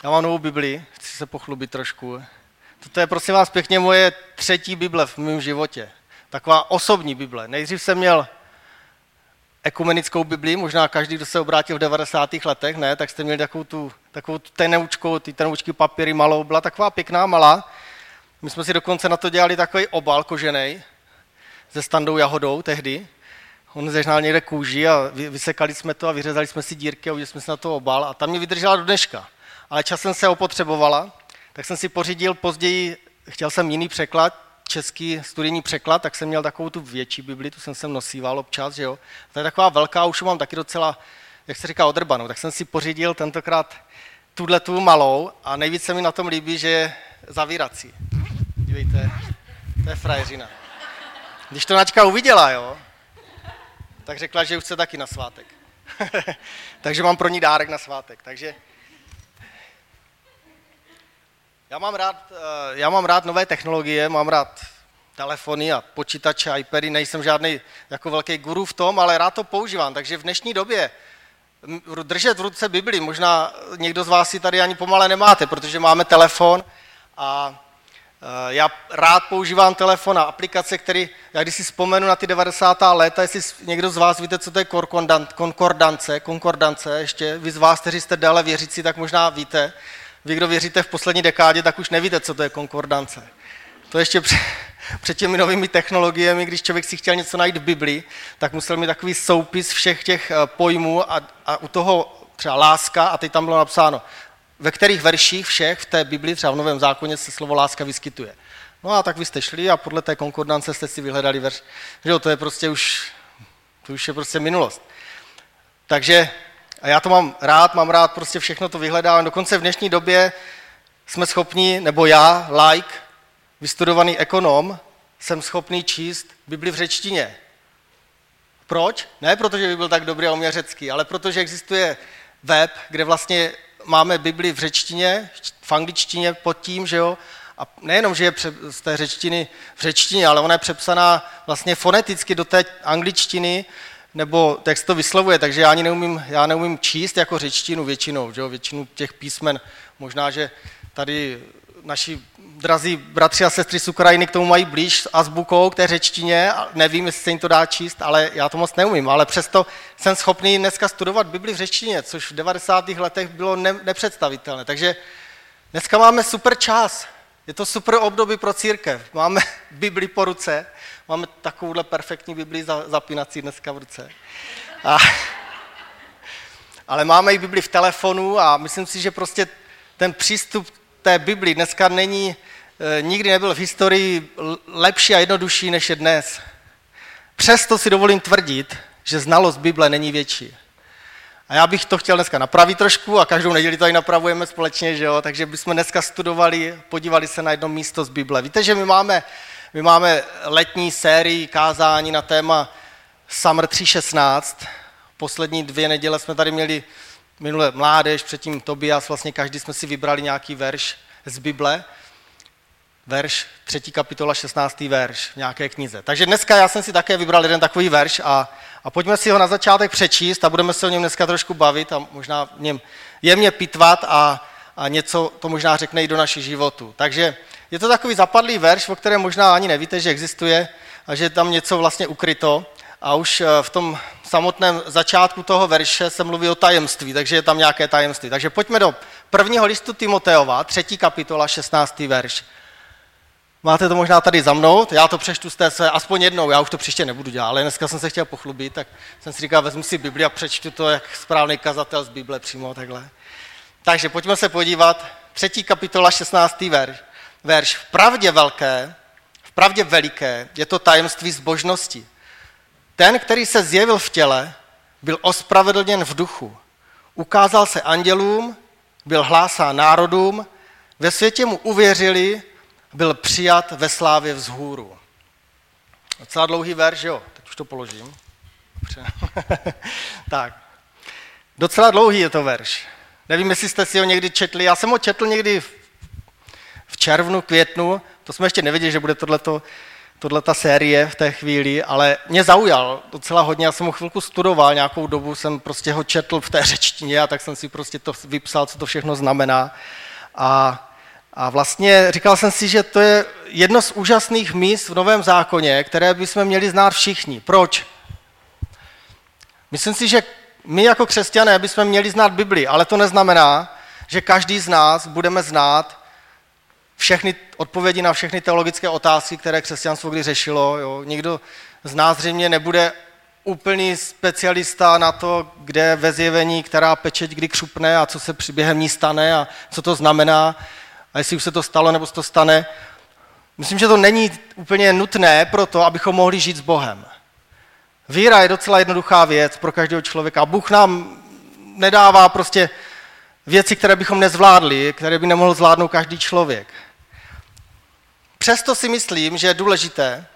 Já mám novou Bibli, chci se pochlubit trošku. Toto je, prosím vás, pěkně moje 3. Bible v mém životě. Taková osobní Bible. Nejdřív jsem měl ekumenickou Bibli, možná každý, kdo se obrátil v 90. letech, ne, tak jste měli takovou tu tenoučkou, ty tenoučky papíry malou, byla taková pěkná, malá. My jsme si dokonce na to dělali takový obal kožený se Standou Jahodou tehdy. On zežnal někde kůži a vysekali jsme to a vyřezali jsme si dírky a udělali jsme si na to obal a tam mi vydržela do dneška. Ale časem se opotřebovala, tak jsem si pořídil později, chtěl jsem jiný překlad, český studijní překlad, tak jsem měl takovou tu větší Bibli, tu jsem sem nosíval občas, že jo. To je taková velká, už mám taky docela, jak se říká, odrbanou, tak jsem si pořídil tentokrát tu malou a nejvíc se mi na tom líbí, že je zavírací. Dívejte, to je frajeřina. Když to Naďka uviděla, jo, tak řekla, že už chce taky na svátek. Takže mám pro ní dárek na svátek. Takže já mám rád nové technologie, mám rád telefony a počítače, iPady, nejsem žádný jako velký guru v tom, ale rád to používám. Takže v dnešní době držet v ruce Bibli, možná někdo z vás ji tady ani pomale nemáte, protože máme telefon a já rád používám telefon a aplikace, které, já když si vzpomenu na ty 90. léta, jestli někdo z vás víte, co to je konkordance, ještě vy z vás, kteří jste déle věřící, tak možná víte. Vy, kdo věříte v poslední dekádě, tak už nevíte, co to je konkordance. To ještě před těmi novými technologiemi, když člověk si chtěl něco najít v Bibli, tak musel mít takový soupis všech těch pojmů a u toho třeba láska, a teď tam bylo napsáno, ve kterých verších všech v té Bibli, třeba v Novém zákoně, se slovo láska vyskytuje. No a tak vy jste šli a podle té konkordance jste si vyhledali verš. Že jo, to je prostě to už je prostě minulost. Takže a já to mám rád prostě všechno to vyhledávám. Dokonce v dnešní době jsme schopni, nebo já, laik, vystudovaný ekonom, jsem schopný číst Bibli v řečtině. Proč? Ne protože by byl tak dobrý a uměl řecky, ale protože existuje web, kde vlastně máme Bibli v řečtině, v angličtině pod tím, že jo, a nejenom, že je z té řečtiny v řečtině, ale ona je přepsaná vlastně foneticky do té angličtiny, nebo jak se to vyslovuje, takže já neumím číst jako řečtinu většinou, že jo, většinu těch písmen, možná, že tady naši drazí bratři a sestry z Ukrajiny k tomu mají blíž s azbukou k té řečtině, nevím, jestli se jim to dá číst, ale já to moc neumím, ale přesto jsem schopný dneska studovat Bibli v řečtině, což v 90. letech bylo nepředstavitelné, takže dneska máme super čas, je to super období pro církev, máme Bibli po ruce, máme takovouhle perfektní Bibli zapínací dneska v ruce. Ale máme i Bibli v telefonu a myslím si, že prostě ten přístup té Bibli dneska nikdy nebyl v historii lepší a jednodušší, než je dnes. Přesto si dovolím tvrdit, že znalost Bible není větší. A já bych to chtěl dneska napravit trošku a každou neděli to i napravujeme společně, že jo? Takže bychom dneska studovali, podívali se na jedno místo z Bible. Víte, že my máme letní sérii kázání na téma Summer 3.16. Poslední 2 neděle jsme tady měli minule mládež, předtím Tobias, vlastně každý jsme si vybrali nějaký verš z Bible. Verš 3. kapitola 16. verš v nějaké knize. Takže dneska já jsem si také vybral jeden takový verš a pojďme si ho na začátek přečíst a budeme se o něm dneska trošku bavit a možná v něm jemně pitvat a něco to možná řekne i do našich životů. Takže je to takový zapadlý verš, o kterém možná ani nevíte, že existuje a že je tam něco vlastně ukryto. A už v tom samotném začátku toho verše se mluví o tajemství, takže je tam nějaké tajemství. Takže pojďme do 1. listu Timoteova, 3. kapitola, 16. verš. Máte to možná tady za mnou, já to přečtu z té své, aspoň jednou, já už to příště nebudu dělat, ale dneska jsem se chtěl pochlubit, tak jsem si říkal, vezmu si Bibli a přečtu to jak správný kazatel z Bible přímo takhle. Takže pojďme se podívat, 3. kapitola, 16. verš. V pravdě veliké je to tajemství zbožnosti. Ten, který se zjevil v těle, byl ospravedlněn v duchu. Ukázal se andělům, byl hlásán národům, ve světě mu uvěřili, byl přijat ve slávě vzhůru. Docela dlouhý verš, jo, teď už to položím. Tak, docela dlouhý je to verš. Nevím, jestli jste si ho někdy četli, já jsem ho četl někdy v červnu, květnu, to jsme ještě nevěděli, že bude tohleto tohleta série v té chvíli, ale mě zaujal docela hodně, já jsem ho chvilku studoval, nějakou dobu jsem prostě ho četl v té řečtině a tak jsem si prostě to vypsal, co to všechno znamená. A vlastně říkal jsem si, že to je jedno z úžasných míst v Novém zákoně, které bychom měli znát všichni. Proč? Myslím si, že my jako křesťané bychom měli znát Bibli, ale to neznamená, že každý z nás budeme znát všechny odpovědi na všechny teologické otázky, které křesťanstvo kdy řešilo. Jo. Nikdo z nás zřejmě nebude úplný specialista na to, kde ve zjevení, která pečeť kdy křupne a co se během ní stane a co to znamená a jestli už se to stalo nebo se to stane. Myslím, že to není úplně nutné pro to, abychom mohli žít s Bohem. Víra je docela jednoduchá věc pro každého člověka. Bůh nám nedává prostě věci, které bychom nezvládli, které by nemohl zvládnout každý člověk. Přesto si myslím, že je důležité,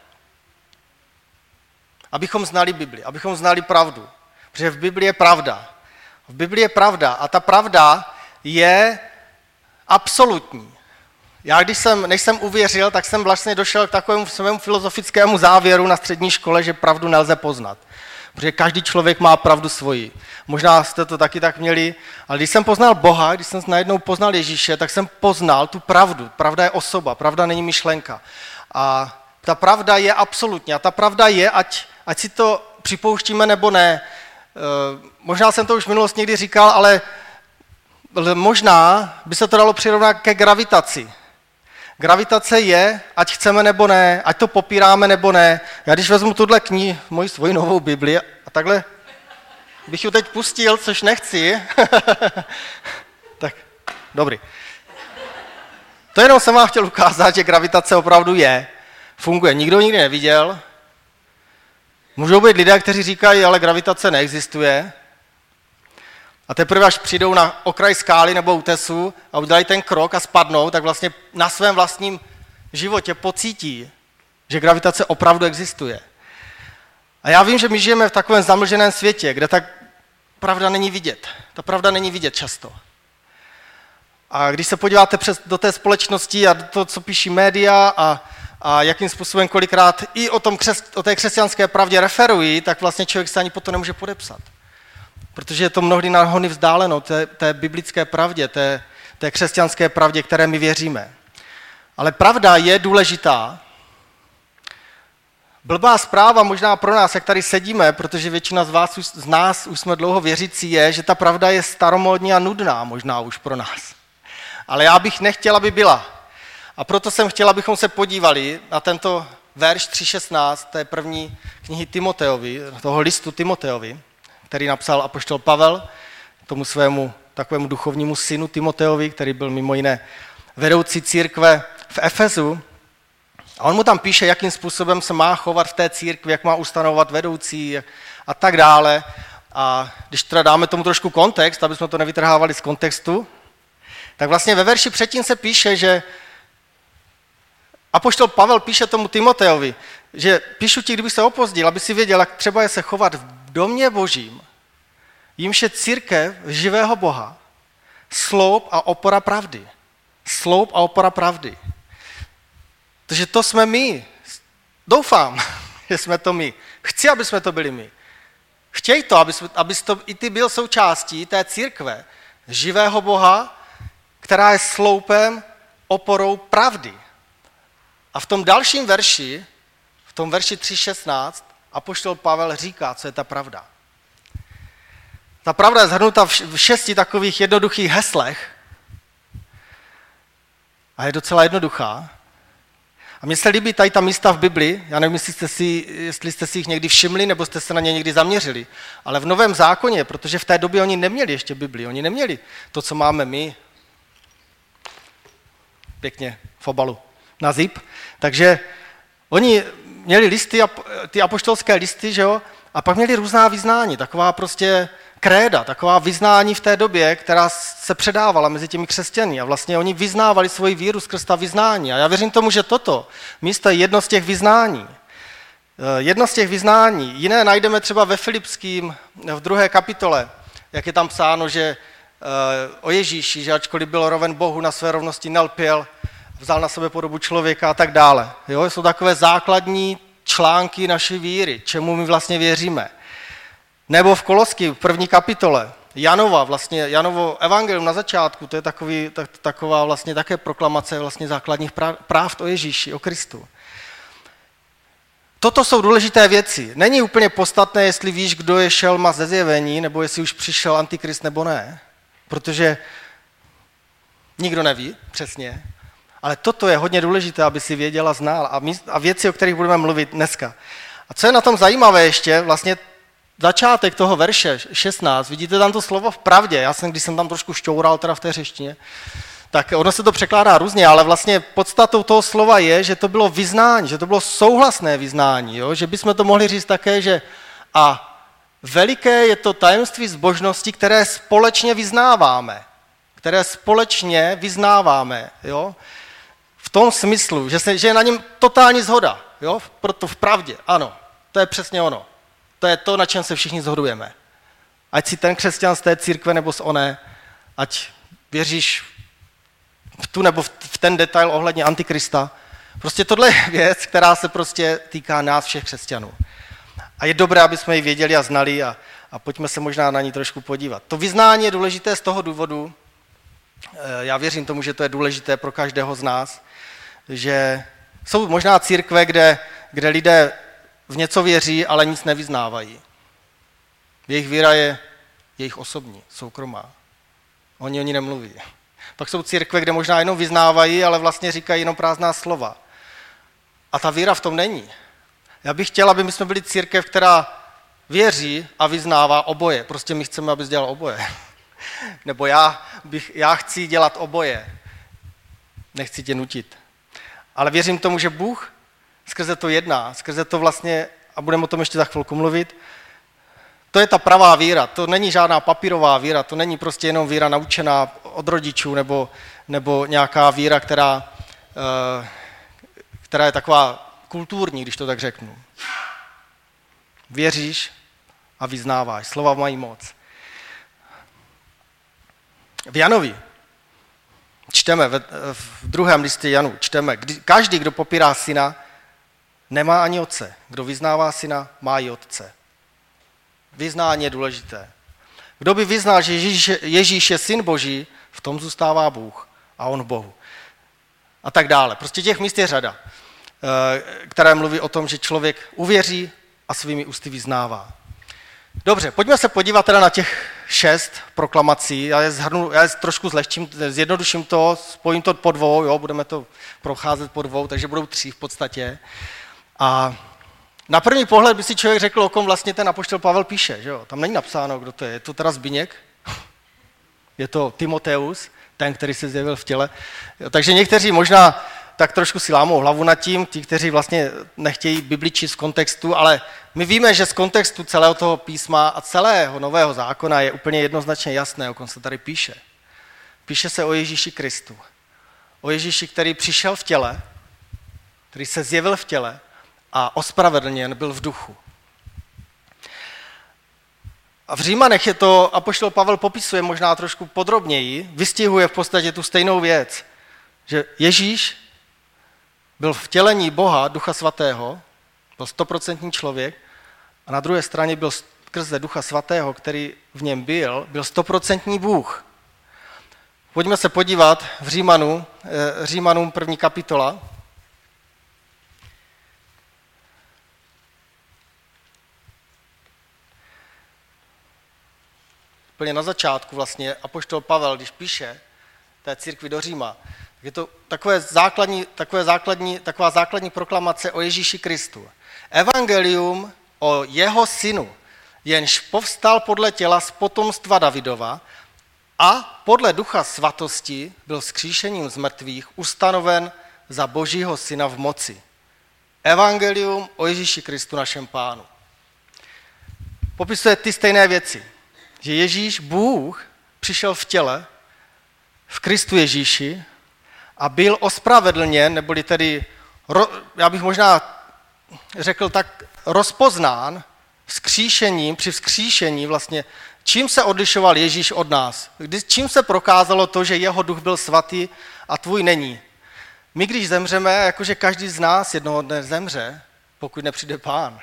abychom znali Bibli, abychom znali pravdu. Protože v Bibli je pravda. V Bibli je pravda a ta pravda je absolutní. Já než jsem uvěřil, tak jsem vlastně došel k takovému svému filozofickému závěru na střední škole, že pravdu nelze poznat. Protože každý člověk má pravdu svoji. Možná jste to taky tak měli, ale když jsem poznal Boha, když jsem najednou poznal Ježíše, tak jsem poznal tu pravdu. Pravda je osoba, pravda není myšlenka. A ta pravda je absolutní. A ta pravda je, ať si to připouštíme nebo ne. Možná jsem to už v minulosti někdy říkal, ale možná by se to dalo přirovnat ke gravitaci. Gravitace je, ať chceme nebo ne, ať to popíráme nebo ne. Já když vezmu tuhle svoji novou Bibli a takhle bych ji teď pustil, což nechci, tak dobrý. To jenom jsem vám chtěl ukázat, že gravitace opravdu funguje. Nikdo nikdy neviděl. Můžou být lidé, kteří říkají, ale gravitace neexistuje. A teprve, až přijdou na okraj skály nebo útesu a udělají ten krok a spadnou, tak vlastně na svém vlastním životě pocítí, že gravitace opravdu existuje. A já vím, že my žijeme v takovém zamlženém světě, kde ta pravda není vidět. Ta pravda není vidět často. A když se podíváte do té společnosti a do toho, co píší média a jakým způsobem kolikrát i o té křesťanské pravdě referují, tak vlastně člověk se ani po to nemůže podepsat. Protože je to mnohdy na hony vzdáleno té biblické pravdě, té křesťanské pravdě, které my věříme. Ale pravda je důležitá. Blbá zpráva možná pro nás, jak tady sedíme, protože většina z nás už jsme dlouho věřící, je, že ta pravda je staromódní a nudná možná už pro nás. Ale já bych nechtěl, aby byla. A proto jsem chtěl, abychom se podívali na tento verš 3.16 té první knihy Timoteovi, toho listu Timoteovi, který napsal apoštol Pavel tomu svému takovému duchovnímu synu Timoteovi, který byl mimo jiné vedoucí církve v Efezu. A on mu tam píše, jakým způsobem se má chovat v té církvi, jak má ustanovat vedoucí a tak dále. A když teda dáme tomu trošku kontext, aby jsme to nevytrhávali z kontextu, tak vlastně ve verši předtím se píše, že apoštol Pavel píše tomu Timoteovi, že píšu ti, kdyby se opozdil, aby si věděl, jak třeba je se chovat v domě božím, jímž je církev živého Boha, sloup a opora pravdy. Sloup a opora pravdy. Takže to jsme my. Doufám, že jsme to my. Chci, aby jsme to byli my. Chtěj to, abys to i ty byl součástí té církve živého Boha, která je sloupem, oporou pravdy. A v tom dalším verši, v tom verši 3.16, apoštol Pavel říká, co je ta pravda. Ta pravda je shrnuta v 6 takových jednoduchých heslech a je docela jednoduchá. A mně se líbí tady ta místa v Bibli, já nevím, jestli jste si jich někdy všimli, nebo jste se na ně někdy zaměřili, ale v Novém zákoně, protože v té době oni neměli ještě Bibli, oni neměli to, co máme my, pěkně v obalu, na zip, takže oni měli listy, ty apoštolské listy, že jo, a pak měli různá vyznání, taková prostě kréda, taková vyznání v té době, která se předávala mezi těmi křesťany a vlastně oni vyznávali svoji víru skrz ta vyznání. A já věřím tomu, že toto místo je jedno z těch vyznání. Jedno z těch vyznání. Jiné najdeme třeba ve Filipským v 2. kapitole, jak je tam psáno, že o Ježíši, že ačkoliv byl roven Bohu, na své rovnosti nelpěl, vzal na sebe podobu člověka a tak dále. Jo? Jsou takové základní články naší víry, čemu my vlastně věříme. Nebo v Kolosky, v 1. kapitole, Janovo evangelium na začátku, to je taková vlastně také proklamace vlastně základních práv o Ježíši, o Kristu. Toto jsou důležité věci. Není úplně podstatné, jestli víš, kdo je šelma ze zjevení, nebo jestli už přišel Antikrist nebo ne, protože nikdo neví přesně. Ale toto je hodně důležité, aby si věděl a znal. A věci, o kterých budeme mluvit dneska. A co je na tom zajímavé ještě, vlastně začátek toho verše 16, vidíte tam to slovo v pravdě, když jsem tam trošku šťoural teda v té řeštině, tak ono se to překládá různě, ale vlastně podstatou toho slova je, že to bylo vyznání, že to bylo souhlasné vyznání, jo? Že bychom to mohli říct také, že a veliké je to tajemství zbožnosti, které společně vyznáváme. Jo? V tom smyslu, že je na něm totální shoda, jo? Proto v pravdě, ano, to je přesně ono. To je to, na čem se všichni shodujeme. Ať si ten křesťan z té církve nebo z oné, ať věříš v tu nebo v ten detail ohledně Antikrista. Prostě tohle je věc, která se prostě týká nás všech křesťanů. A je dobré, aby jsme ji věděli a znali a pojďme se možná na ní trošku podívat. To vyznání je důležité z toho důvodu, já věřím tomu, že to je důležité pro každého z nás, že jsou možná církve, kde lidé v něco věří, ale nic nevyznávají. Jejich víra je jejich osobní, soukromá. Oni o ní nemluví. Pak jsou církve, kde možná jenom vyznávají, ale vlastně říkají jenom prázdná slova. A ta víra v tom není. Já bych chtěl, aby my jsme byli církev, která věří a vyznává oboje. Prostě my chceme, abys dělal oboje. Nebo já chci dělat oboje. Nechci tě nutit. Ale věřím tomu, že Bůh skrze to jedná, skrze to vlastně, a budeme o tom ještě za chvilku mluvit, to je ta pravá víra, to není žádná papírová víra, to není prostě jenom víra naučená od rodičů nebo nějaká víra, která je taková kulturní, když to tak řeknu. Věříš a vyznáváš, slova mají moc. V Janovi čteme, v 2. listě Janu čteme, každý, kdo popírá syna, nemá ani otce. Kdo vyznává syna, má i otce. Vyznání je důležité. Kdo by vyznal, že Ježíš je syn Boží, v tom zůstává Bůh a on v Bohu. A tak dále. Prostě těch míst je řada, které mluví o tom, že člověk uvěří a svými ústy vyznává. Dobře, pojďme se podívat teda na těch 6 proklamací. Já je trošku zjednoduším to, spojím to po 2, jo, budeme to procházet po 2, takže budou 3 v podstatě. A na první pohled by si člověk řekl, o kom vlastně ten apoštol Pavel píše. Že jo? Tam není napsáno, kdo to je. Je to teda Zbyněk, je to Timoteus, ten, který se zjevil v těle. Jo, takže někteří možná tak trošku si lámou hlavu nad tím, ti, kteří vlastně nechtějí Bibli číst z kontextu, ale my víme, že z kontextu celého toho písma a celého Nového zákona je úplně jednoznačně jasné, o kom se tady píše. Píše se o Ježíši Kristu. O Ježíši, který přišel v těle, který se zjevil v těle a ospravedlněn byl v duchu. A v Římanech je to, apoštol Pavel popisuje možná trošku podrobněji, vystihuje v podstatě tu stejnou věc, že Ježíš byl vtělení Boha, Ducha Svatého, byl 100% člověk a na druhé straně byl skrze Ducha Svatého, který v něm byl 100% Bůh. Pojďme se podívat v Římanům 1. kapitola. Úplně na začátku vlastně apoštol Pavel, když píše té církvi do Říma, je to taková základní proklamace o Ježíši Kristu. Evangelium o jeho synu, jenž povstal podle těla z potomstva Davidova a podle Ducha Svatosti byl vzkříšením z mrtvých ustanoven za Božího syna v moci. Evangelium o Ježíši Kristu našem Pánu. Popisuje ty stejné věci, že Ježíš, Bůh, přišel v těle, v Kristu Ježíši a byl ospravedlněn, neboli tedy, já bych možná řekl tak, rozpoznán vzkříšením, při vzkříšení vlastně, čím se odlišoval Ježíš od nás, čím se prokázalo to, že jeho duch byl svatý a tvůj není. My, když zemřeme, jakože každý z nás jednoho dne zemře, pokud nepřijde Pán,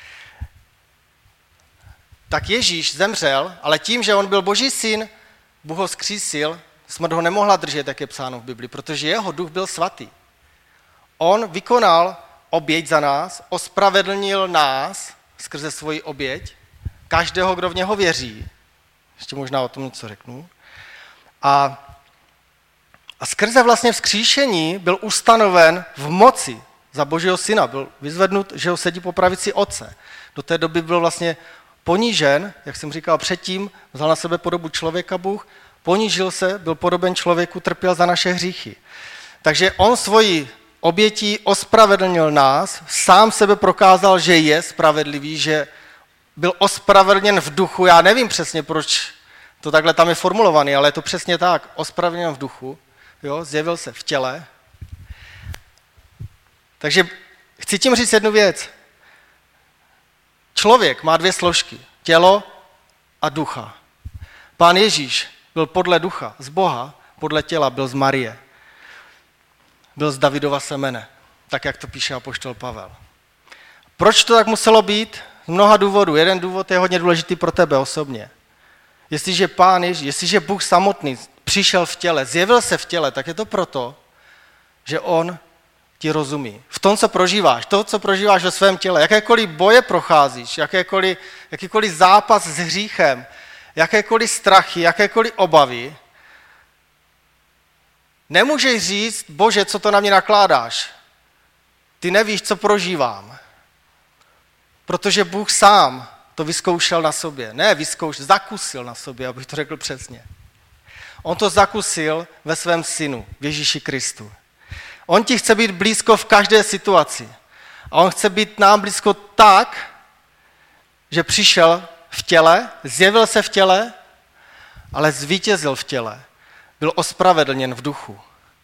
tak Ježíš zemřel, ale tím, že on byl Boží syn, Bůh ho vzkřísil, smrt ho nemohla držet, jak je psáno v Bibli, protože jeho duch byl svatý. On vykonal oběť za nás, ospravedlnil nás skrze svoji oběť, každého, kdo v něho věří. Ještě možná o tom něco řeknu. A skrze vlastně vzkříšení byl ustanoven v moci za Božího syna. Byl vyzvednut, že ho sedí po pravici Otce. Do té doby byl vlastně ponížen, jak jsem říkal předtím, vzal na sebe podobu člověka Bůh, ponížil se, byl podoben člověku, trpěl za naše hříchy. Takže on svoji obětí ospravedlnil nás, sám sebe prokázal, že je spravedlivý, že byl ospravedlněn v duchu. Já nevím přesně, proč to takhle tam je formulovaný, ale je to přesně tak. Ospravedlněn v duchu, jo, zjevil se v těle. Takže chci tím říct jednu věc. Člověk má dvě složky. Tělo a ducha. Pán Ježíš byl podle ducha z Boha, podle těla byl z Marie. Byl z Davidova semene, tak jak to píše apoštol Pavel. Proč to tak muselo být? Z mnoha důvodů. Jeden důvod je hodně důležitý pro tebe osobně. Jestliže Pán Ježíš, jestliže Bůh samotný přišel v těle, zjevil se v těle, tak je to proto, že on ti rozumí. V tom, co prožíváš, to, co prožíváš ve svém těle, jakékoliv boje procházíš, jakýkoliv zápas s hříchem, jakékoliv strachy, jakékoliv obavy, nemůžeš říct, Bože, co to na mě nakládáš? Ty nevíš, co prožívám. Protože Bůh sám to vyzkoušel na sobě. Ne zakusil na sobě, abych to řekl přesně. On to zakusil ve svém synu, v Ježíši Kristu. On ti chce být blízko v každé situaci. A on chce být nám blízko tak, že přišel v těle, zjevil se v těle, ale zvítězil v těle. Byl ospravedlněn v duchu.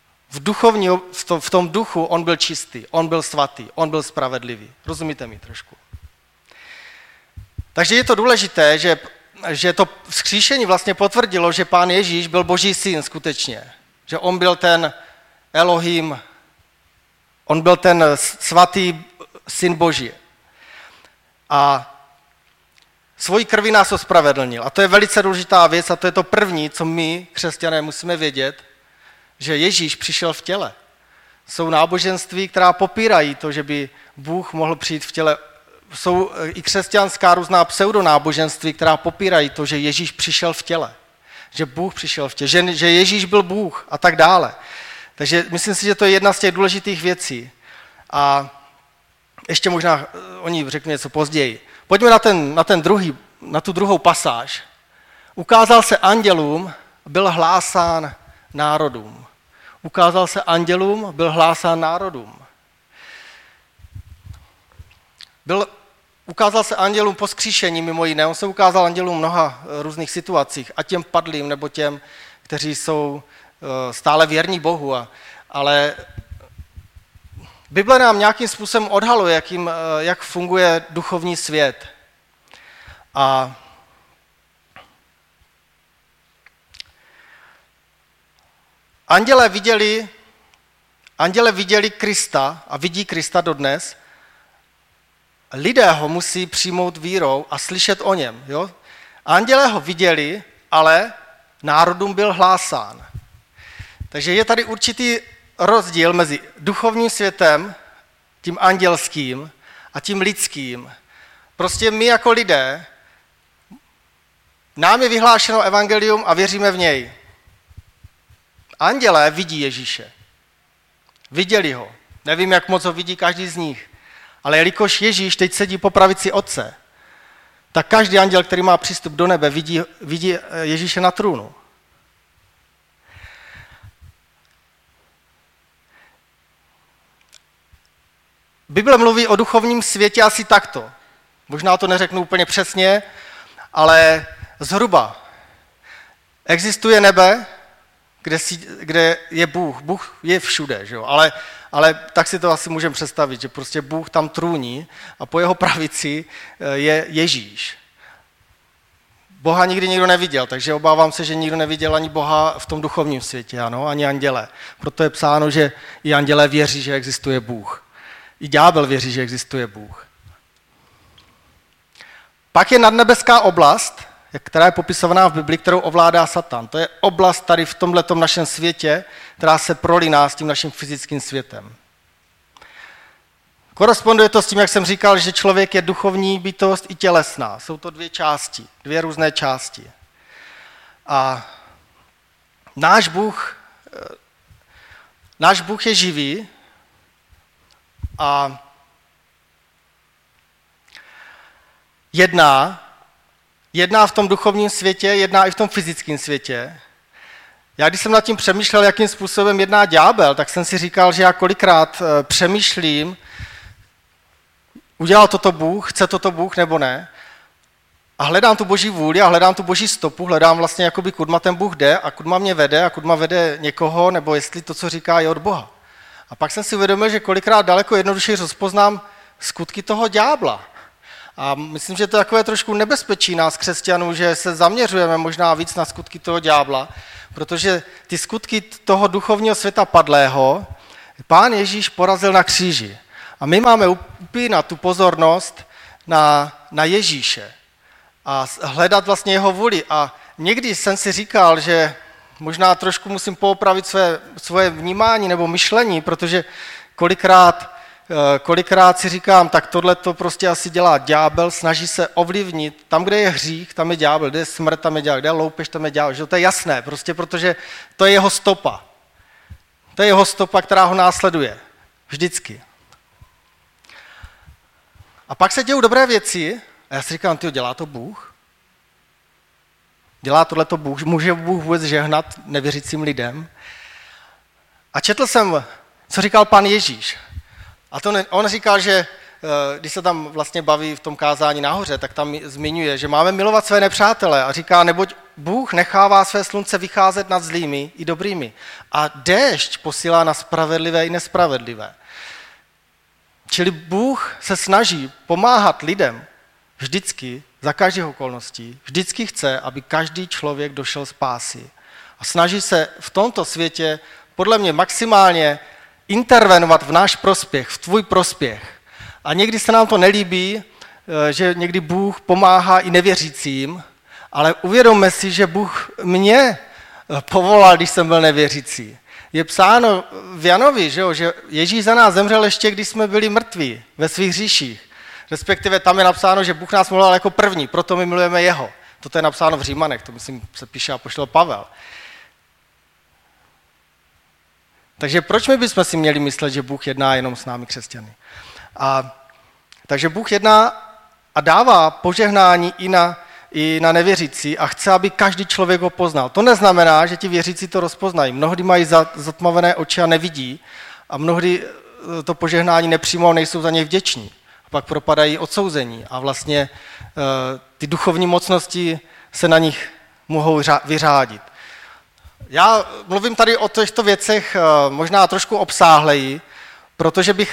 V tom duchu on byl čistý, on byl svatý, on byl spravedlivý. Rozumíte mi trošku? Takže je to důležité, že to vzkříšení vlastně potvrdilo, že Pán Ježíš byl Boží syn skutečně. Že on byl ten Elohim, on byl ten svatý syn Boží. A svojí krví nás ospravedlnil. A to je velice důležitá věc a to je to první, co my, křesťané, musíme vědět, že Ježíš přišel v těle. Jsou náboženství, která popírají to, že by Bůh mohl přijít v těle. Jsou i křesťanská různá pseudonáboženství, která popírají to, že Ježíš přišel v těle. Že Bůh přišel v těle, že Ježíš byl Bůh a tak dále. Takže myslím si, že to je jedna z těch důležitých věcí. A ještě možná o ní řeknu něco později. Pojďme na tu druhou pasáž. Ukázal se andělům, byl hlásán národům. Ukázal se andělům, byl hlásán národům. Ukázal se andělům po vzkříšení mimo jiné. On se ukázal andělům v mnoha různých situacích, a těm padlým, nebo těm, kteří jsou stále věrní Bohu. Ale Bible nám nějakým způsobem odhaluje, jak funguje duchovní svět. A anděle viděli Krista a vidí Krista dodnes. Lidé ho musí přijmout vírou a slyšet o něm. Jo? Anděle ho viděli, ale národům byl hlásán. Takže je tady určitý rozdíl mezi duchovním světem, tím andělským a tím lidským. Prostě my jako lidé, nám je vyhlášeno evangelium a věříme v něj. Andělé vidí Ježíše. Viděli ho. Nevím, jak moc ho vidí každý z nich. Ale jelikož Ježíš teď sedí po pravici Otce, tak každý anděl, který má přístup do nebe, vidí Ježíše na trůnu. Bible mluví o duchovním světě asi takto. Možná to neřeknu úplně přesně, ale zhruba. Existuje nebe, kde je Bůh. Bůh je všude, že jo? Ale tak si to asi můžeme představit, že prostě Bůh tam trůní a po jeho pravici je Ježíš. Boha nikdy nikdo neviděl, takže obávám se, že nikdo neviděl ani Boha v tom duchovním světě, ano, ani anděle. Proto je psáno, že i andělé věří, že existuje Bůh. I ďábel věří, že existuje Bůh. Pak je nadnebeská oblast, která je popisovaná v Bibli, kterou ovládá Satan. To je oblast tady v tomhletom našem světě, která se prolíná s tím naším fyzickým světem. Koresponduje to s tím, jak jsem říkal, že člověk je duchovní bytost i tělesná. Jsou to dvě části, dvě různé části. A náš Bůh je živý a jedná v tom duchovním světě, jedná i v tom fyzickém světě. Já když jsem nad tím přemýšlel, jakým způsobem jedná ďábel, tak jsem si říkal, že já kolikrát přemýšlím, udělal toto Bůh, chce toto Bůh nebo ne. A hledám tu boží vůli a hledám tu boží stopu, hledám vlastně jakoby kudma ten Bůh jde a kudma mě vede a kudma vede někoho, nebo jestli to, co říká, je od Boha. A pak jsem si uvědomil, že kolikrát daleko jednodušeji rozpoznám skutky toho ďábla. A myslím, že to je takové trošku nebezpečí nás křesťanů, že se zaměřujeme možná víc na skutky toho ďábla, protože ty skutky toho duchovního světa padlého Pán Ježíš porazil na kříži. A my máme upínat tu pozornost na Ježíše a hledat vlastně jeho vůli. A někdy jsem si říkal, že možná trošku musím poopravit svoje vnímání nebo myšlení, protože kolikrát si říkám, tak tohle to prostě asi dělá ďábel, snaží se ovlivnit. Tam, kde je hřích, tam je ďábel, kde je smrt, tam je ďábel, kde je loupež, tam je ďábel. Že to je jasné, prostě protože to je jeho stopa. To je jeho stopa, která ho následuje. Vždycky. A pak se dějou dobré věci a já si říkám, dělá to Bůh? Dělá tohleto Bůh? Může Bůh vůbec žehnat nevěřícím lidem? A četl jsem, co říkal Pán Ježíš. A on říkal, že když se tam vlastně baví v tom kázání nahoře, tak tam zmiňuje, že máme milovat své nepřátele a říká, neboť Bůh nechává své slunce vycházet nad zlými i dobrými a déšť posílá na spravedlivé i nespravedlivé. Čili Bůh se snaží pomáhat lidem vždycky, za každých okolností, vždycky chce, aby každý člověk došel spásy. A snaží se v tomto světě podle mě maximálně intervenovat v náš prospěch, v tvůj prospěch. A někdy se nám to nelíbí, že někdy Bůh pomáhá i nevěřícím, ale uvědomme si, že Bůh mě povolal, když jsem byl nevěřící. Je psáno v Janovi, že Ježíš za nás zemřel ještě, když jsme byli mrtví ve svých hříších. Respektive tam je napsáno, že Bůh nás miloval jako první, proto my milujeme jeho. Toto je napsáno v Římanech, to myslím se píše apoštol Pavel. Takže proč my bychom si měli myslet, že Bůh jedná jenom s námi křesťany? Takže Bůh jedná a dává požehnání i na nevěřící a chce, aby každý člověk ho poznal. To neznamená, že ti věřící to rozpoznají. Mnohdy mají zatmavené oči a nevidí a mnohdy to požehnání nepřijmou, nejsou za něj vděční. A pak propadají odsouzení a vlastně ty duchovní mocnosti se na nich mohou vyřádit. Já mluvím tady o těchto věcech možná trošku obsáhleji, protože bych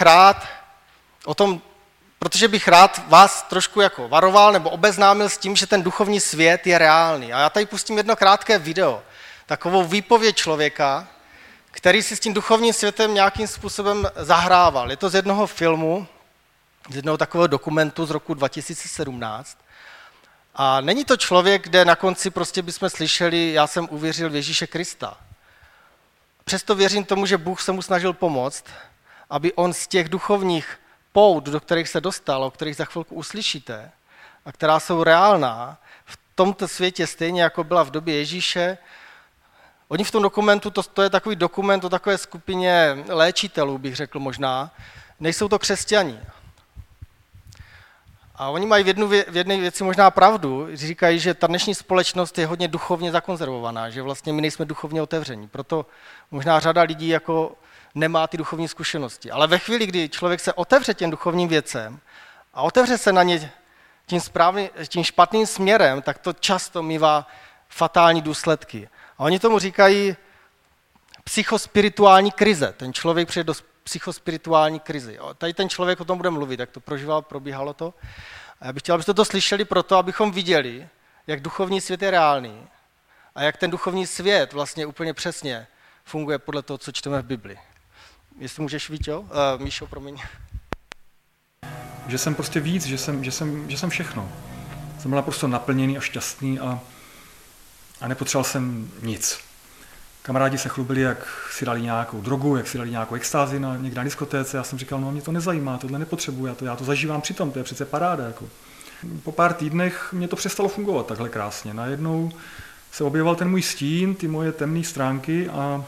rád vás trošku jako varoval nebo obeznámil s tím, že ten duchovní svět je reálný. A já tady pustím jedno krátké video, takovou výpověď člověka, který si s tím duchovním světem nějakým způsobem zahrával. Je to z jednoho filmu, z jednoho takového dokumentu z roku 2017. A není to člověk, kde na konci prostě bychom slyšeli, já jsem uvěřil v Ježíše Krista. Přesto věřím tomu, že Bůh se mu snažil pomoct, aby on z těch duchovních pout, do kterých se dostal, o kterých za chvilku uslyšíte, a která jsou reálná, v tomto světě stejně jako byla v době Ježíše, oni v tom dokumentu, to je takový dokument o takové skupině léčitelů, bych řekl možná, nejsou to křesťaní. A oni mají v jedné věci možná pravdu, říkají, že ta dnešní společnost je hodně duchovně zakonzervovaná, že vlastně my nejsme duchovně otevření, proto možná řada lidí jako nemá ty duchovní zkušenosti. Ale ve chvíli, kdy člověk se otevře těm duchovním věcem a otevře se na ně tím špatným směrem, tak to často mívá fatální důsledky. A oni tomu říkají psychospirituální krize. Ten člověk přijde do psychospirituální krizi. Tady ten člověk o tom bude mluvit, jak to prožíval, probíhalo to. A já bych chtěl, abyste to slyšeli proto, abychom viděli, jak duchovní svět je reálný a jak ten duchovní svět vlastně úplně přesně funguje podle toho, co čteme v Bibli. Jestli můžeš, Míšo, promiň. Že jsem prostě víc, že jsem všechno. Jsem byl naprosto naplněný a šťastný a nepotřeboval jsem nic. Kamarádi se chlubili, jak si dali nějakou drogu, jak si dali nějakou extázi někde na diskotéce. Já jsem říkal, no mě to nezajímá, tohle nepotřebuji, já to zažívám přitom, to je přece paráda. Jako. Po pár týdnech mě to přestalo fungovat takhle krásně. Najednou se objevoval ten můj stín, ty moje temné stránky a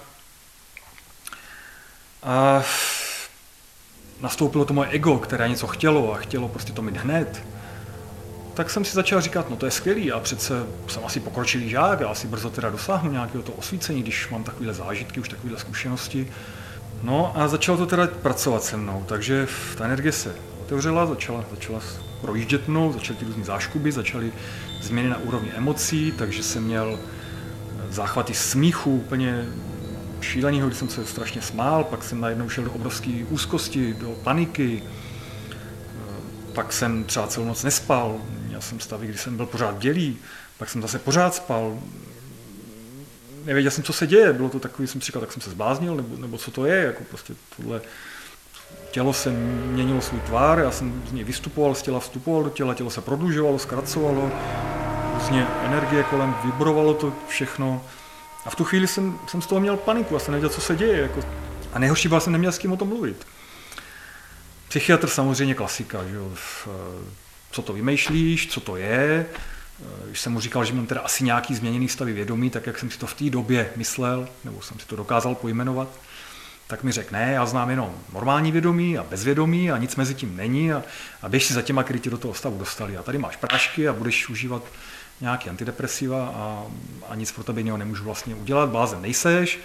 nastoupilo to moje ego, které něco chtělo a chtělo prostě to mít hned. Tak jsem si začal říkat, no to je skvělý, a přece jsem asi pokročilý žák, já asi brzo teda dosáhnu nějakého toho osvícení, když mám takovéhle zážitky, už takovéhle zkušenosti. No a začalo to teda pracovat se mnou, takže ta energie se otevřela, začala projíždět mnou, začaly ty různý záškuby, začaly změny na úrovni emocí, takže jsem měl záchvaty smíchu úplně šílenýho, kdy jsem se strašně smál, pak jsem najednou šel do obrovské úzkosti, do paniky, pak jsem třeba celou noc nespal, měl jsem stavy, kdy jsem byl pořád bdělý, pak jsem zase pořád spal, nevěděl jsem, co se děje, bylo to takový, jsem si říkal, tak jsem se zbláznil, nebo co to je, jako prostě tohle tělo se měnilo svůj tvar, já jsem z něj vystupoval, z těla vstupoval do těla, tělo se prodlužovalo, zkracovalo, různě energie kolem, vibrovalo to všechno. A v tu chvíli jsem z toho měl paniku, já jsem nevěděl, co se děje. Jako. A nejhorší byl, jsem neměl s kým o tom mluvit. Psychiatr samozřejmě klasika, že jo? Co to vymýšlíš, co to je. Když jsem mu říkal, že mám teda asi nějaký změněný stavy vědomí, tak jak jsem si to v té době myslel, nebo jsem si to dokázal pojmenovat, tak mi řekl, ne, já znám jenom normální vědomí a bezvědomí a nic mezi tím není a běž si za těma, kteří tě do toho stavu dostali. A tady máš prášky a budeš užívat nějaký antidepresiva a nic pro tebe jiného nemůžu vlastně udělat, blázen nejseš.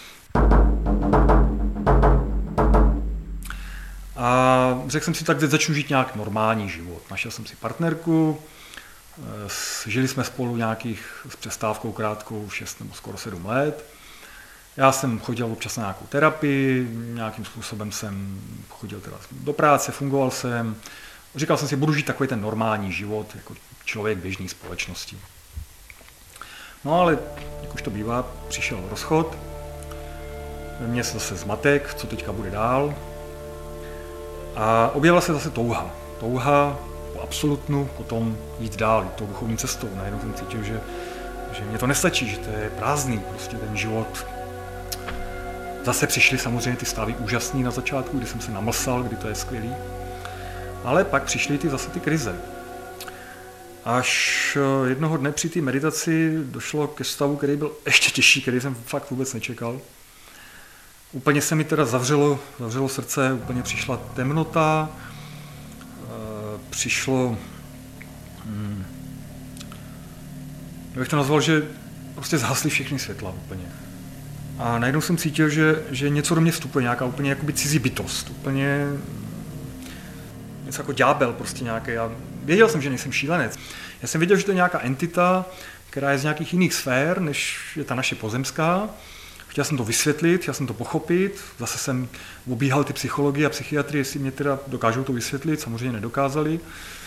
A řekl jsem si, tak teď začnu žít nějak normální život. Našel jsem si partnerku, žili jsme spolu nějakých s přestávkou krátkou 6 nebo skoro 7 let. Já jsem chodil občas na nějakou terapii, nějakým způsobem jsem chodil teda do práce, fungoval jsem. Říkal jsem si, budu žít takový ten normální život, jako člověk běžný společnosti. No ale, jak už to bývá, přišel rozchod, ve mně se zase zmatek, co teďka bude dál. A objevila se zase touha po absolutnu, potom jít dál, tou duchovní cestou. Najednou jsem cítil, že mě to nestačí, že to je prázdný, prostě ten život. Zase přišly samozřejmě ty stavy úžasný na začátku, kdy jsem se namlsal, kdy to je skvělý. Ale pak přišly zase ty krize. Až jednoho dne při té meditaci došlo ke stavu, který byl ještě těžší, který jsem fakt vůbec nečekal. Úplně se mi teda zavřelo srdce, úplně přišla temnota, přišlo, já bych to nazval, že prostě zhasly všechny světla úplně. A najednou jsem cítil, že něco do mě vstupuje, nějaká úplně jakoby cizí bytost, úplně něco jako ďábel prostě nějaký. Já věděl jsem, že nejsem šílenec. Já jsem věděl, že to je nějaká entita, která je z nějakých jiných sfér, než je ta naše pozemská. Chtěl jsem to vysvětlit, chtěl jsem to pochopit. Zase jsem obíhal ty psychologie a psychiatry, jestli mě teda dokážou to vysvětlit, samozřejmě nedokázali.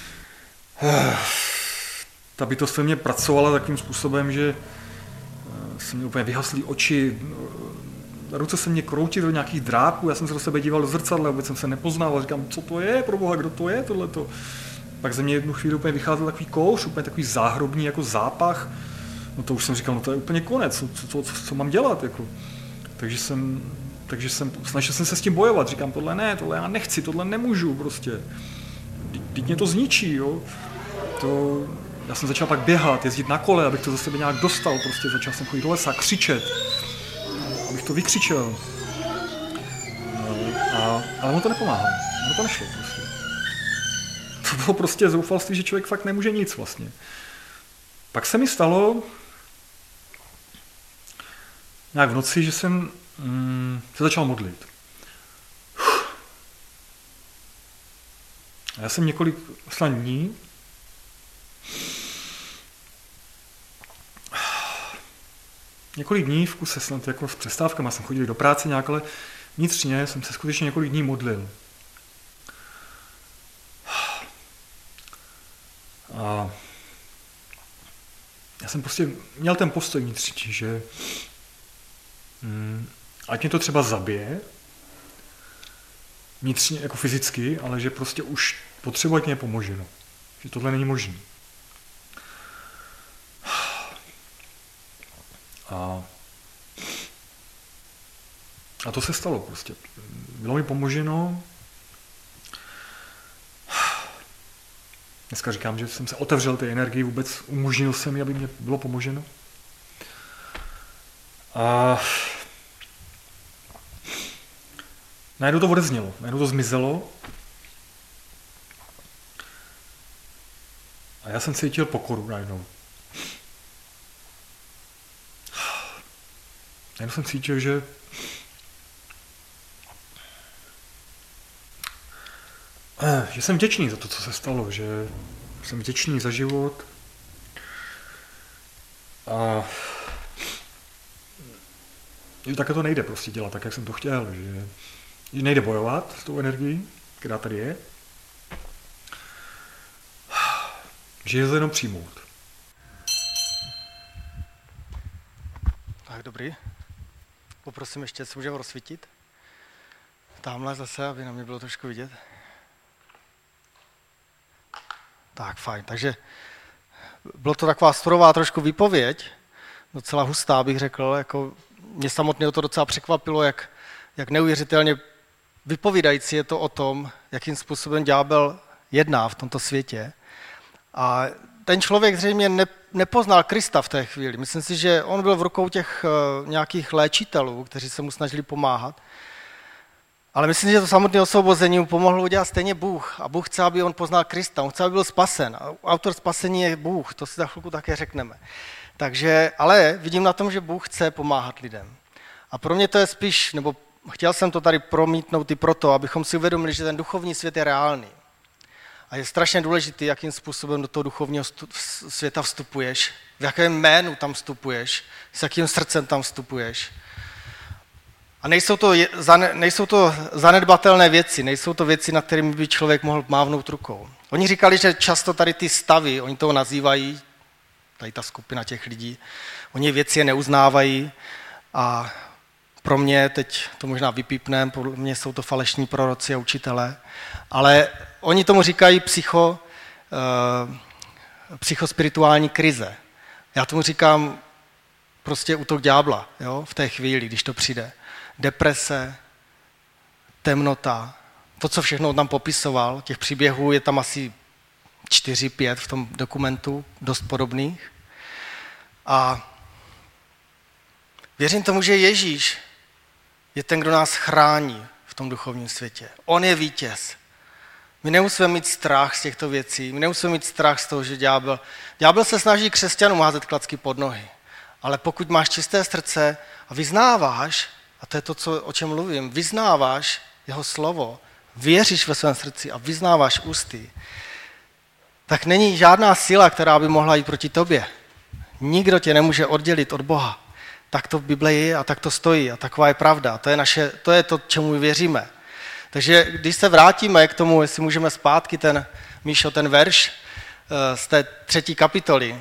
Ta bytost ve mně pracovala takovým způsobem, že se mě úplně vyhaslí oči, ruce se mě kroutí do nějakých drápů, já jsem se do sebe díval do zrcadla, vůbec jsem se nepoznal, říkám, co to je, proboha, kdo to je, tohleto. Pak ze mě jednu chvíli úplně vycházel takový kouř, úplně takový záhrobní jako zápach, no to už jsem říkal, no to je úplně konec, co mám dělat, jako. Takže jsem snažil jsem se s tím bojovat, říkám, tohle já nechci, tohle nemůžu prostě, teď mě to zničí, jo. Já jsem začal pak běhat, jezdit na kole, abych to za sebe nějak dostal, prostě začal jsem chodit do lesa, křičet, abych to vykřičel. Ale mu to nepomáhalo, mu to nešlo prostě. To bylo prostě zoufalství, že člověk fakt nemůže nic vlastně. Pak se mi stalo nějak v noci, že jsem se začal modlit. A já jsem několik dní v kuse, snad jako s přestávkama jsem chodil do práce nějak, ale vnitřně jsem se skutečně několik dní modlil. A já jsem prostě měl ten postoj vnitřní, že ať mě to třeba zabije, vnitřně jako fyzicky, ale že prostě už potřebuje mě pomože, no. Že tohle není možné. A to se stalo prostě. Bylo mi pomoženo. Dneska říkám, že jsem se otevřel té energii, vůbec umožnil jsem mi, aby mě bylo pomoženo. A najednou to odeznělo, najednou to zmizelo. A já jsem cítil pokoru najednou. Najednou jsem cítil, že jsem vděčný za to, co se stalo, že jsem vděčný za život a že také to nejde prostě dělat tak, jak jsem to chtěl, že nejde bojovat s tou energií, která tady je, že je to jenom přijmout. Tak dobrý. Poprosím ještě, jestli můžeme rozsvítit. Tamhle zase, aby na mě bylo trošku vidět. Tak, fajn. Takže bylo to taková surová trošku výpověď, docela hustá, bych řekl. Jako mě samotného to docela překvapilo, jak neuvěřitelně vypovídající je to o tom, jakým způsobem ďábel jedná v tomto světě. A ten člověk zřejmě nepoznal Krista v té chvíli. Myslím si, že on byl v rukou těch nějakých léčitelů, kteří se mu snažili pomáhat. Ale myslím si, že to samotné osvobození mu pomohlo udělat stejně Bůh. A Bůh chce, aby on poznal Krista. On chce, aby byl spasen. A autor spasení je Bůh. To si za chvilku také řekneme. Takže, ale vidím na tom, že Bůh chce pomáhat lidem. A pro mě to je spíš, nebo chtěl jsem to tady promítnout i proto, abychom si uvědomili, že ten duchovní svět je reálný. A je strašně důležitý, jakým způsobem do toho duchovního světa vstupuješ, v jakém jménu tam vstupuješ, s jakým srdcem tam vstupuješ. A nejsou to zanedbatelné věci, nejsou to věci, nad kterými by člověk mohl mávnout rukou. Oni říkali, že často tady ty stavy, oni toho nazývají, tady ta skupina těch lidí, oni věci je neuznávají a pro mě, teď to možná vypípnem, podle mě jsou to falešní proroci a učitelé, ale oni tomu říkají psychospirituální krize. Já tomu říkám prostě útok ďábla, jo, v té chvíli, když to přijde. Deprese, temnota, to, co všechno on tam popisoval, těch příběhů je tam asi 4-5 v tom dokumentu, dost podobných. A věřím tomu, že Ježíš je ten, kdo nás chrání v tom duchovním světě. On je vítěz. My nemusíme mít strach z těchto věcí, my nemusíme mít strach z toho, že ďábel se snaží křesťanům házet klacky pod nohy. Ale pokud máš čisté srdce a vyznáváš, a to je to, o čem mluvím, vyznáváš jeho slovo, věříš ve svém srdci a vyznáváš ústy, tak není žádná síla, která by mohla jít proti tobě. Nikdo tě nemůže oddělit od Boha. Tak to v Bibli je a tak to stojí a taková je pravda. To je to, čemu my věříme. Takže když se vrátíme k tomu, jestli můžeme zpátky ten verš z té 3. kapitoly.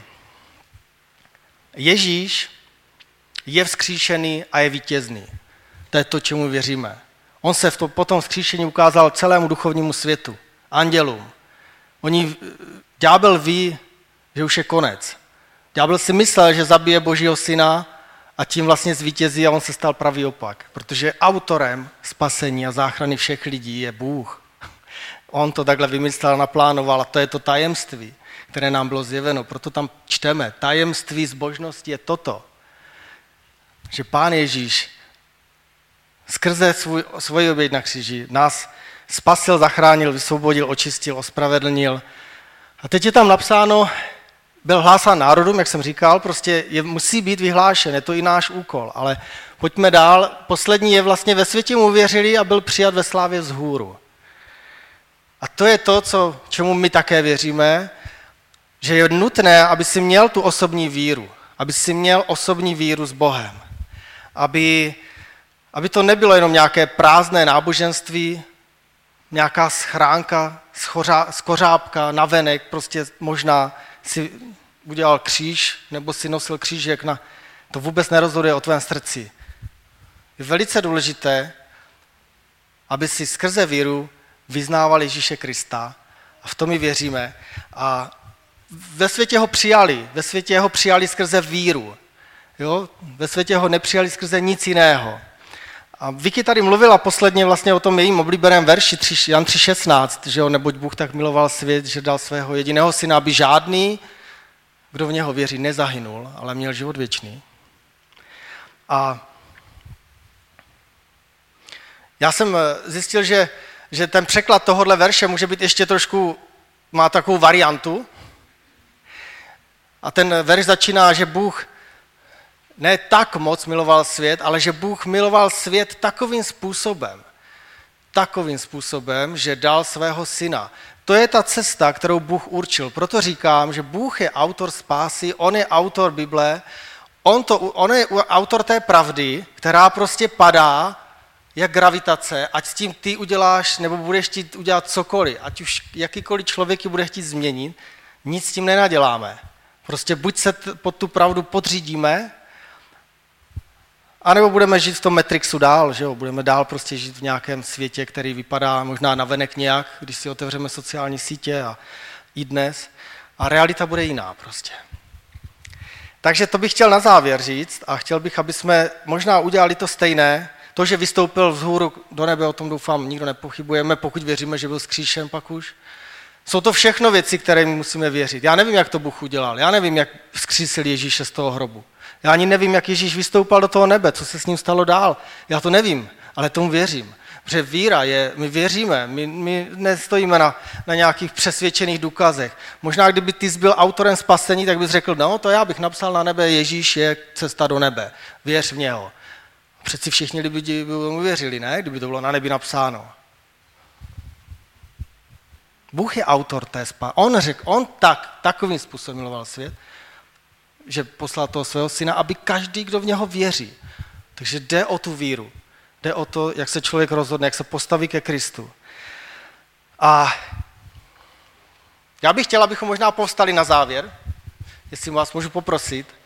Ježíš je vzkříšený a je vítězný. To je to, čemu věříme. On se po tom vzkříšení ukázal celému duchovnímu světu, andělům. Ďábel ví, že už je konec. Ďábel si myslel, že zabije Božího syna a tím vlastně zvítězí a on se stal pravý opak. Protože autorem spasení a záchrany všech lidí je Bůh. On to takhle vymyslel, naplánoval a to je to tajemství, které nám bylo zjeveno. Proto tam čteme. Tajemství zbožnosti je toto. Že Pán Ježíš skrze svoji oběť na kříži nás spasil, zachránil, vysvobodil, očistil, ospravedlnil. A teď je tam napsáno, byl hlásán národům, jak jsem říkal, prostě musí být vyhlášen, je to i náš úkol. Ale pojďme dál. Poslední je vlastně ve světě mu věřili a byl přijat ve slávě vzhůru. A to je to, čemu my také věříme, že je nutné, aby si měl tu osobní víru, aby si měl osobní víru s Bohem. Aby to nebylo jenom nějaké prázdné náboženství, nějaká schránka, skořápka, navenek, prostě možná si udělal kříž, nebo si nosil křížek, to vůbec nerozhoduje o tvém srdci. Je velice důležité, aby si skrze víru vyznával Ježíše Krista a v tom my věříme. A ve světě ho přijali skrze víru. Jo? Ve světě ho nepřijali skrze nic jiného. A Vicky tady mluvila posledně vlastně o tom jejím oblíbeném verši Jan 3,16, že jo, neboť Bůh tak miloval svět, že dal svého jediného syna, aby žádný, kdo v něho věří, nezahynul, ale měl život věčný. A já jsem zjistil, že ten překlad tohohle verše může být ještě trošku, má takovou variantu. A ten verš začíná, že Bůh ne tak moc miloval svět, ale že Bůh miloval svět takovým způsobem, že dal svého syna. To je ta cesta, kterou Bůh určil. Proto říkám, že Bůh je autor spásy, on je autor Bible, on je autor té pravdy, která prostě padá jak gravitace, ať s tím ty uděláš, nebo budeš chtít udělat cokoliv, ať už jakýkoliv člověk ji bude chtít změnit, nic s tím nenaděláme. Prostě buď se pod tu pravdu podřídíme, anebo budeme žít v tom Matrixu dál, že jo? Budeme dál prostě žít v nějakém světě, který vypadá možná navenek nějak, když si otevřeme sociální sítě a i dnes. A realita bude jiná prostě. Takže to bych chtěl na závěr říct a chtěl bych, aby jsme možná udělali to stejné. To, že vystoupil vzhůru do nebe, o tom doufám, nikdo nepochybujeme, pokud věříme, že byl vzkříšen pak už. Jsou to všechno věci, které my musíme věřit. Já nevím, jak to Bůh udělal. Já nevím, jak vzkřísil Ježíše z toho hrobu. Já ani nevím, jak Ježíš vystoupal do toho nebe, co se s ním stalo dál. Já to nevím, ale tomu věřím. Protože víra je, my věříme, my nestojíme na nějakých přesvědčených důkazech. Možná, kdyby ty jsi byl autorem spasení, tak bys řekl, no to já bych napsal na nebe, Ježíš je cesta do nebe, věř v něho. Přeci všichni lidi by mu věřili, ne? Kdyby to bylo na nebi napsáno. Bůh je autor té spásy. On takovým způsobem miloval svět, že poslal toho svého syna, aby každý, kdo v něho věří. Takže jde o tu víru. Jde o to, jak se člověk rozhodne, jak se postaví ke Kristu. A já bych chtěl, abychom možná povstali na závěr, jestli vás můžu poprosit.